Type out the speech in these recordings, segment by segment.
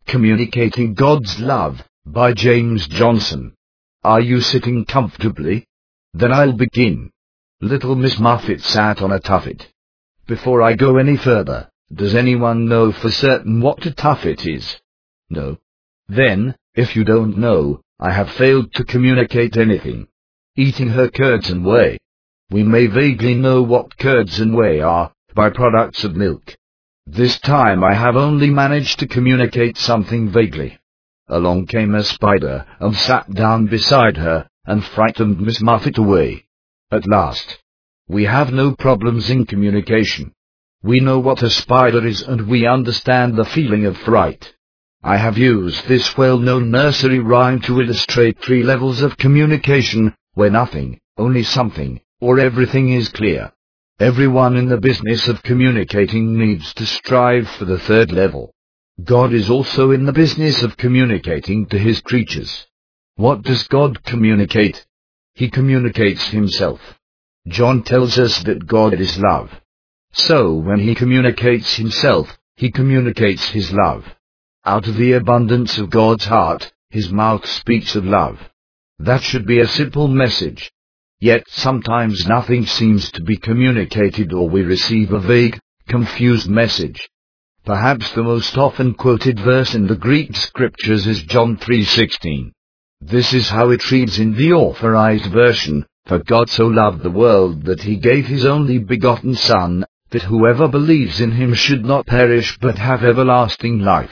Communicating God's Love, by James Johnson. Are you sitting comfortably? Then I'll begin. Little Miss Muffet sat on a tuffet. Before I go any further, does anyone know for certain what a tuffet is? No? Then, if you don't know, I have failed to communicate anything. Eating her curds and whey. We may vaguely know what curds and whey are, byproducts of milk. This time I have only managed to communicate something vaguely. Along came a spider, and sat down beside her, and frightened Miss Muffet away. At last. We have no problems in communication. We know what a spider is, and we understand the feeling of fright. I have used this well-known nursery rhyme to illustrate 3 levels of communication, where nothing, only something, or everything is clear. Everyone in the business of communicating needs to strive for the 3rd level. God is also in the business of communicating to His creatures. What does God communicate? He communicates Himself. John tells us that God is love. So when He communicates Himself, He communicates His love. Out of the abundance of God's heart, His mouth speaks of love. That should be a simple message. Yet sometimes nothing seems to be communicated, or we receive a vague, confused message. Perhaps the most often quoted verse in the Greek scriptures is John 3:16. This is how it reads in the Authorized Version: For God so loved the world that He gave His only begotten Son, that whoever believes in Him should not perish but have everlasting life.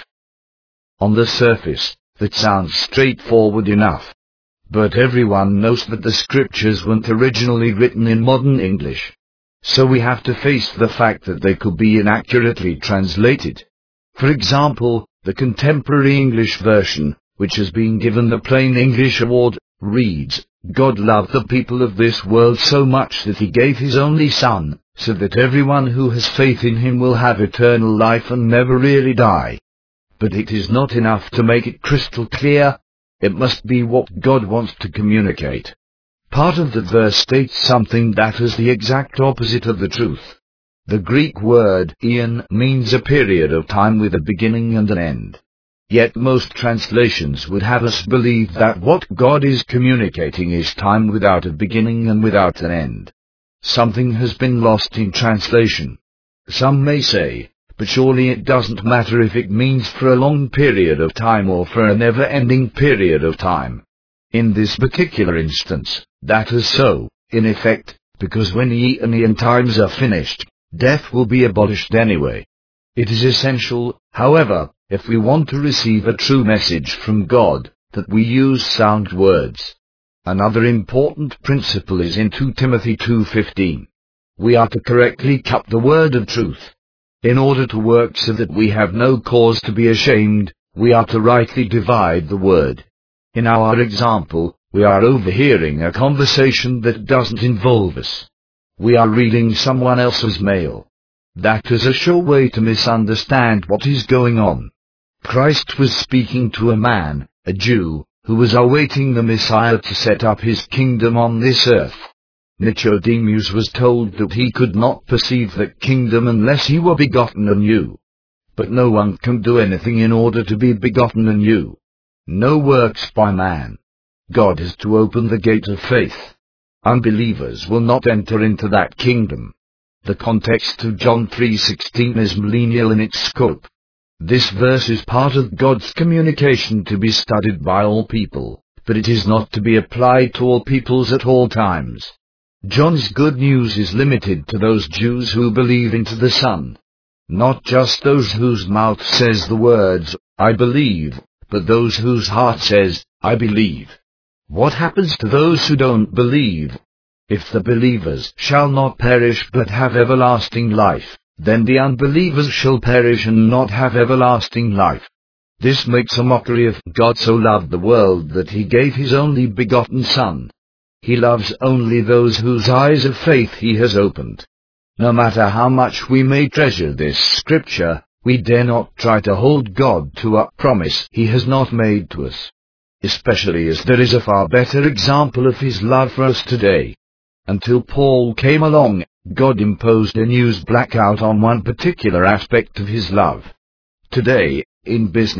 On the surface, that sounds straightforward enough. But everyone knows that the scriptures weren't originally written in modern English. So we have to face the fact that they could be inaccurately translated. For example, the contemporary English version, which has been given the Plain English Award, reads, God loved the people of this world so much that He gave His only Son, so that everyone who has faith in Him will have eternal life and never really die. But it is not enough to make it crystal clear. It must be what God wants to communicate. Part of the verse states something that is the exact opposite of the truth. The Greek word eon means a period of time with a beginning and an end. Yet most translations would have us believe that what God is communicating is time without a beginning and without an end. Something has been lost in translation. Some may say, but surely it doesn't matter if it means for a long period of time or for a never-ending period of time. In this particular instance, that is so, in effect, because when the aeonian times are finished, death will be abolished anyway. It is essential, however, if we want to receive a true message from God, that we use sound words. Another important principle is in 2 Timothy 2:15. We are to correctly cut the word of truth. In order to work so that we have no cause to be ashamed, we are to rightly divide the word. In our example, we are overhearing a conversation that doesn't involve us. We are reading someone else's mail. That is a sure way to misunderstand what is going on. Christ was speaking to a man, a Jew, who was awaiting the Messiah to set up His kingdom on this earth. Nicodemus was told that he could not perceive that kingdom unless he were begotten anew. But no one can do anything in order to be begotten anew. No works by man. God is to open the gate of faith. Unbelievers will not enter into that kingdom. The context of John 3:16 is millennial in its scope. This verse is part of God's communication to be studied by all people, but it is not to be applied to all peoples at all times. John's good news is limited to those Jews who believe into the Son. Not just those whose mouth says the words, I believe, but those whose heart says, I believe. What happens to those who don't believe? If the believers shall not perish but have everlasting life, then the unbelievers shall perish and not have everlasting life. This makes a mockery of God so loved the world that He gave His only begotten Son. He loves only those whose eyes of faith He has opened. No matter how much we may treasure this scripture, we dare not try to hold God to a promise He has not made to us. Especially as there is a far better example of His love for us today. Until Paul came along, God imposed a news blackout on one particular aspect of His love. Today, in business,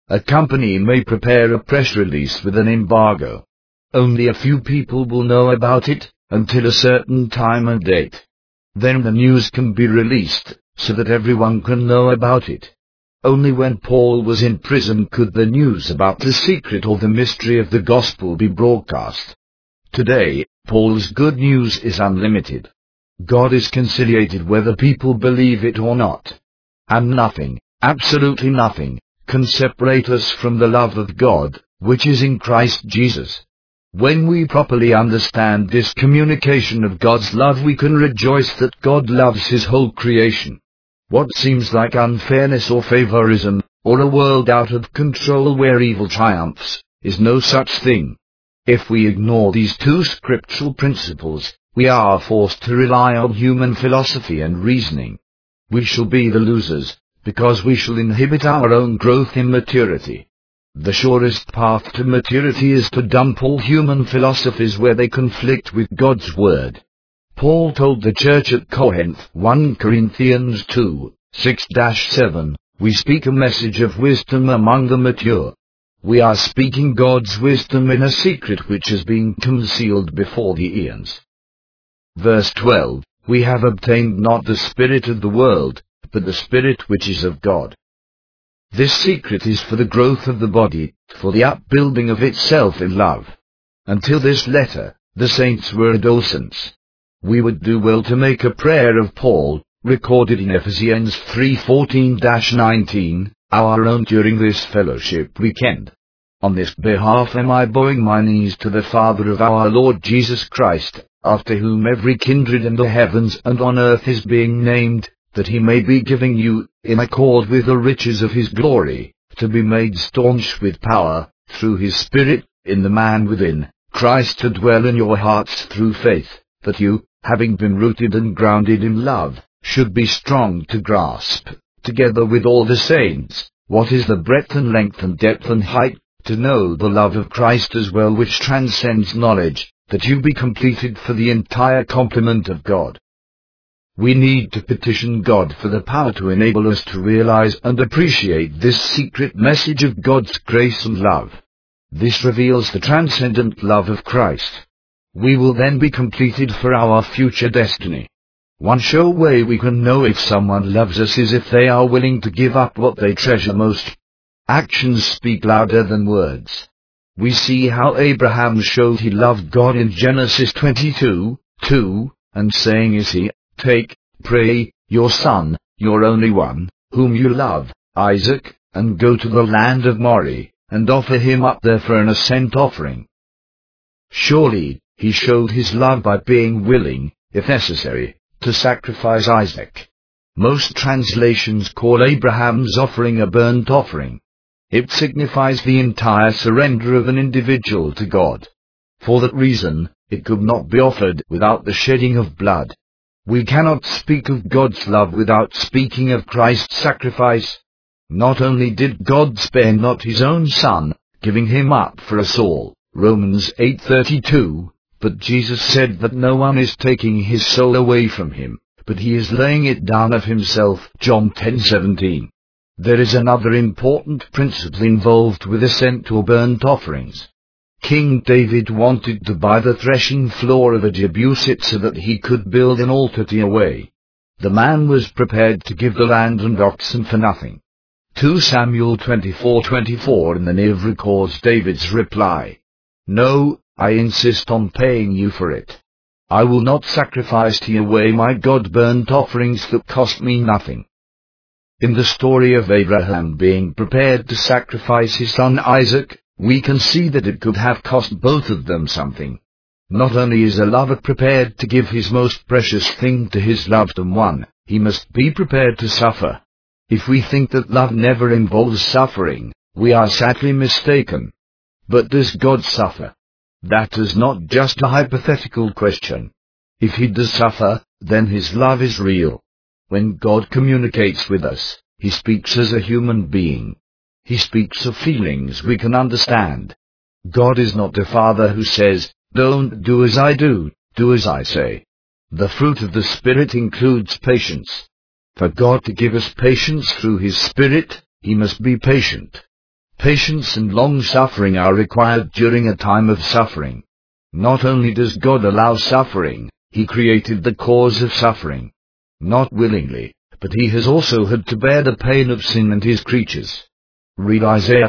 A company may prepare a press release with an embargo. Only a few people will know about it, until a certain time and date. Then the news can be released, so that everyone can know about it. Only when Paul was in prison could the news about the secret or the mystery of the gospel be broadcast. Today, Paul's good news is unlimited. God is conciliated whether people believe it or not. And nothing, absolutely nothing, can separate us from the love of God, which is in Christ Jesus. When we properly understand this communication of God's love, we can rejoice that God loves His whole creation. What seems like unfairness or favorism, or a world out of control where evil triumphs, is no such thing. If we ignore these two scriptural principles, we are forced to rely on human philosophy and reasoning. We shall be the losers, because we shall inhibit our own growth in maturity. The surest path to maturity is to dump all human philosophies where they conflict with God's word. Paul told the church at Corinth, 1 Corinthians 2, 6-7, "We speak a message of wisdom among the mature. We are speaking God's wisdom in a secret which has been concealed before the eons." Verse 12, "We have obtained not the spirit of the world, but the Spirit which is of God." This secret is for the growth of the body, for the upbuilding of itself in love. Until this letter, the saints were adolescents. We would do well to make a prayer of Paul, recorded in Ephesians 3:14-19, our own during this fellowship weekend. On this behalf am I bowing my knees to the Father of our Lord Jesus Christ, after whom every kindred in the heavens and on earth is being named, that He may be giving you, in accord with the riches of His glory, to be made staunch with power, through His Spirit, in the man within, Christ to dwell in your hearts through faith, that you, having been rooted and grounded in love, should be strong to grasp, together with all the saints, what is the breadth and length and depth and height, to know the love of Christ as well, which transcends knowledge, that you be completed for the entire complement of God. We need to petition God for the power to enable us to realize and appreciate this secret message of God's grace and love. This reveals the transcendent love of Christ. We will then be completed for our future destiny. One sure way we can know if someone loves us is if they are willing to give up what they treasure most. Actions speak louder than words. We see how Abraham showed he loved God in Genesis 22:2, and saying is he, "Take, pray, your son, your only one, whom you love, Isaac, and go to the land of Moriah, and offer him up there for an ascent offering." Surely, he showed his love by being willing, if necessary, to sacrifice Isaac. Most translations call Abraham's offering a burnt offering. It signifies the entire surrender of an individual to God. For that reason, it could not be offered without the shedding of blood. We cannot speak of God's love without speaking of Christ's sacrifice. Not only did God spare not His own Son, giving Him up for us all, Romans 8:32, but Jesus said that no one is taking His soul away from Him, but He is laying it down of Himself, John 10:17. There is another important principle involved with ascent or burnt offerings. King David wanted to buy the threshing floor of a Jebusite so that he could build an altar to Yahweh. The man was prepared to give the land and oxen for nothing. 2 Samuel 24:24 in the Nev records David's reply. "No, I insist on paying you for it. I will not sacrifice to Yahweh my God burnt offerings that cost me nothing." In the story of Abraham being prepared to sacrifice his son Isaac, we can see that it could have cost both of them something. Not only is a lover prepared to give his most precious thing to his loved one, he must be prepared to suffer. If we think that love never involves suffering, we are sadly mistaken. But does God suffer? That is not just a hypothetical question. If He does suffer, then His love is real. When God communicates with us, He speaks as a human being. He speaks of feelings we can understand. God is not a father who says, "Don't do as I do, do as I say." The fruit of the Spirit includes patience. For God to give us patience through His Spirit, He must be patient. Patience and long-suffering are required during a time of suffering. Not only does God allow suffering, He created the cause of suffering. Not willingly, but He has also had to bear the pain of sin and His creatures. Read Isaiah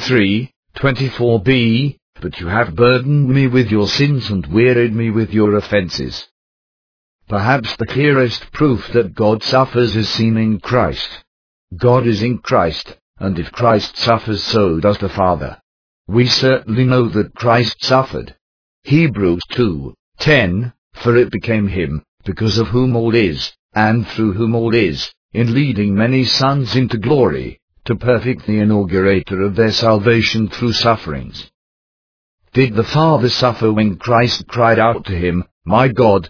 43:24b, "But you have burdened me with your sins and wearied me with your offenses." Perhaps the clearest proof that God suffers is seen in Christ. God is in Christ, and if Christ suffers, so does the Father. We certainly know that Christ suffered. Hebrews 2:10, "For it became Him, because of whom all is, and through whom all is, in leading many sons into glory, to perfect the inaugurator of their salvation through sufferings." Did the Father suffer when Christ cried out to Him, my God,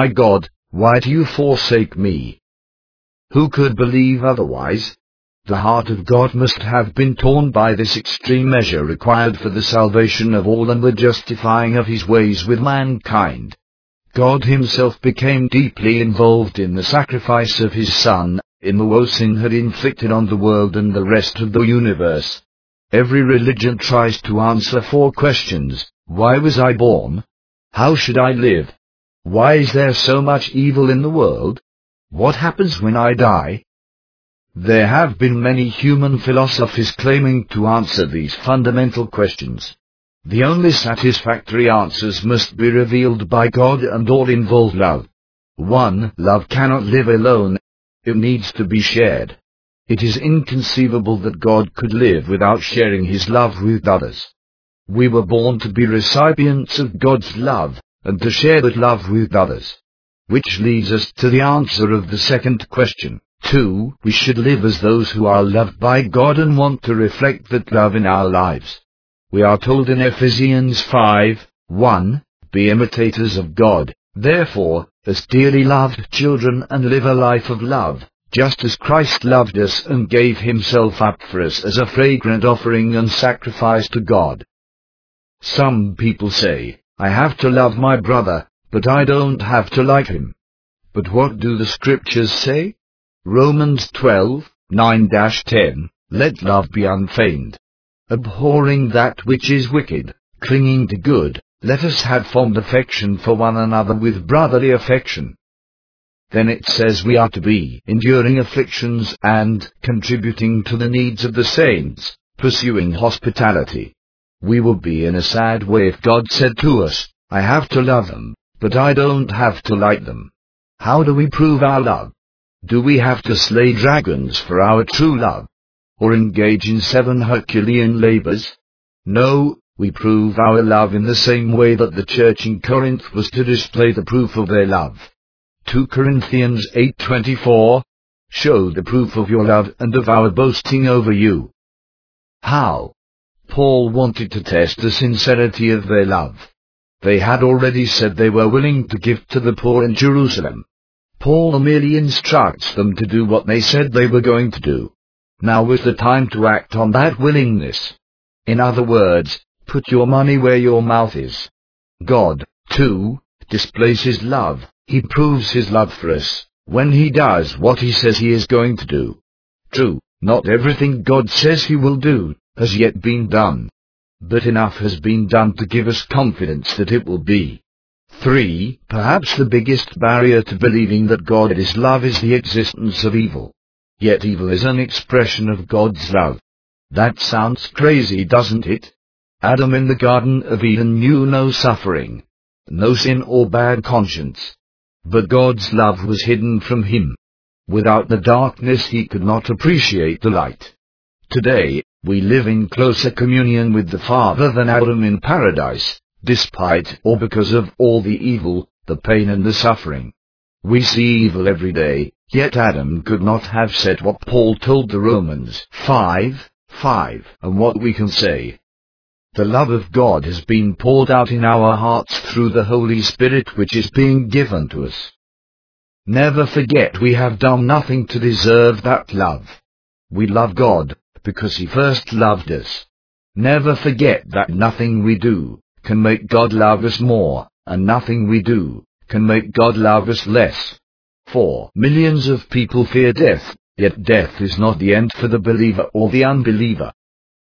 why do you forsake me?" Who could believe otherwise? The heart of God must have been torn by this extreme measure required for the salvation of all and the justifying of His ways with mankind. God Himself became deeply involved in the sacrifice of His Son, in the woe sin had inflicted on the world and the rest of the universe. Every religion tries to answer 4 questions. Why was I born? How should I live? Why is there so much evil in the world? What happens when I die? There have been many human philosophies claiming to answer these fundamental questions. The only satisfactory answers must be revealed by God, and all involve love. 1. Love cannot live alone. It needs to be shared. It is inconceivable that God could live without sharing His love with others. We were born to be recipients of God's love, and to share that love with others. Which leads us to the answer of the second question. 2. We should live as those who are loved by God and want to reflect that love in our lives. We are told in Ephesians 5:1, "Be imitators of God, therefore, as dearly loved children, and live a life of love, just as Christ loved us and gave Himself up for us as a fragrant offering and sacrifice to God." Some people say, "I have to love my brother, but I don't have to like him." But what do the Scriptures say? Romans 12:9-10, "Let love be unfeigned. Abhorring that which is wicked, clinging to good, let us have fond affection for one another with brotherly affection." Then it says we are to be enduring afflictions and contributing to the needs of the saints, pursuing hospitality. We would be in a sad way if God said to us, "I have to love them, but I don't have to like them." How do we prove our love? Do we have to slay dragons for our true love? Or engage in 7 Herculean labors? No, we prove our love in the same way that the church in Corinth was to display the proof of their love. 2 Corinthians 8:24, "Show the proof of your love and of our boasting over you." How? Paul wanted to test the sincerity of their love. They had already said they were willing to give to the poor in Jerusalem. Paul merely instructs them to do what they said they were going to do. Now was the time to act on that willingness. In other words, put your money where your mouth is. God, too, displays His love. He proves His love for us when He does what He says He is going to do. True, not everything God says He will do has yet been done. But enough has been done to give us confidence that it will be. 3. Perhaps the biggest barrier to believing that God is love is the existence of evil. Yet evil is an expression of God's love. That sounds crazy, doesn't it? Adam in the Garden of Eden knew no suffering, no sin or bad conscience. But God's love was hidden from him. Without the darkness he could not appreciate the light. Today, we live in closer communion with the Father than Adam in paradise, despite or because of all the evil, the pain and the suffering. We see evil every day, yet Adam could not have said what Paul told the Romans 5:5, and what we can say. The love of God has been poured out in our hearts through the Holy Spirit which is being given to us. Never forget we have done nothing to deserve that love. We love God because He first loved us. Never forget that nothing we do can make God love us more, and nothing we do can make God love us less. 4 millions of people fear death, yet death is not the end for the believer or the unbeliever.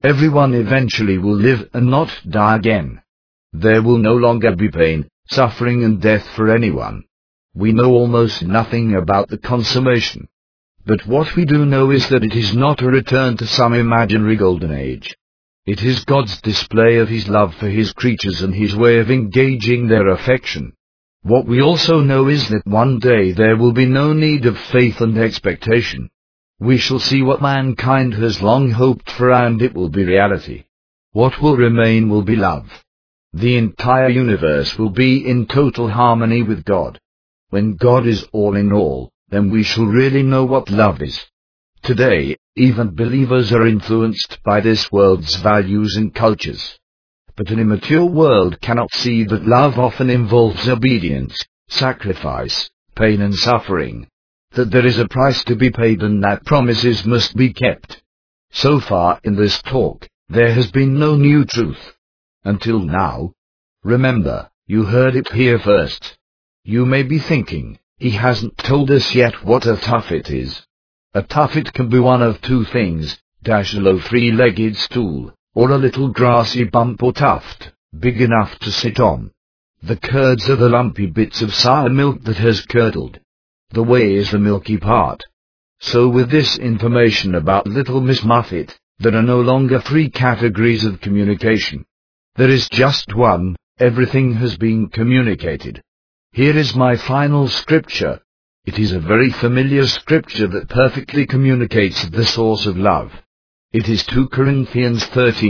Everyone eventually will live and not die again. There will no longer be pain, suffering and death for anyone. We know almost nothing about the consummation. But what we do know is that it is not a return to some imaginary golden age. It is God's display of His love for His creatures and His way of engaging their affection. What we also know is that one day there will be no need of faith and expectation. We shall see what mankind has long hoped for, and it will be reality. What will remain will be love. The entire universe will be in total harmony with God. When God is all in all, then we shall really know what love is. Today, even believers are influenced by this world's values and cultures. But an immature world cannot see that love often involves obedience, sacrifice, pain and suffering. That there is a price to be paid and that promises must be kept. So far in this talk, there has been no new truth. Until now. Remember, you heard it here first. You may be thinking, he hasn't told us yet what a tuffet is. A tuffet can be one of two things, a low three-legged stool, or a little grassy bump or tuft, big enough to sit on. The curds are the lumpy bits of sour milk that has curdled. The whey is the milky part. So with this information about Little Miss Muffet, there are no longer three categories of communication. There is just one. Everything has been communicated. Here is my final scripture. It is a very familiar scripture that perfectly communicates the source of love. It is 2 Corinthians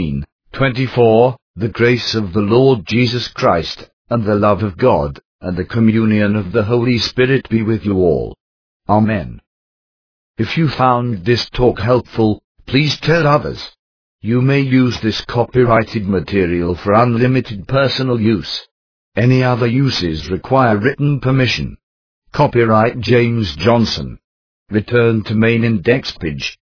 13:24, the grace of the Lord Jesus Christ, and the love of God, and the communion of the Holy Spirit be with you all. Amen. If you found this talk helpful, please tell others. You may use this copyrighted material for unlimited personal use. Any other uses require written permission. Copyright James Johnson. Return to main index page.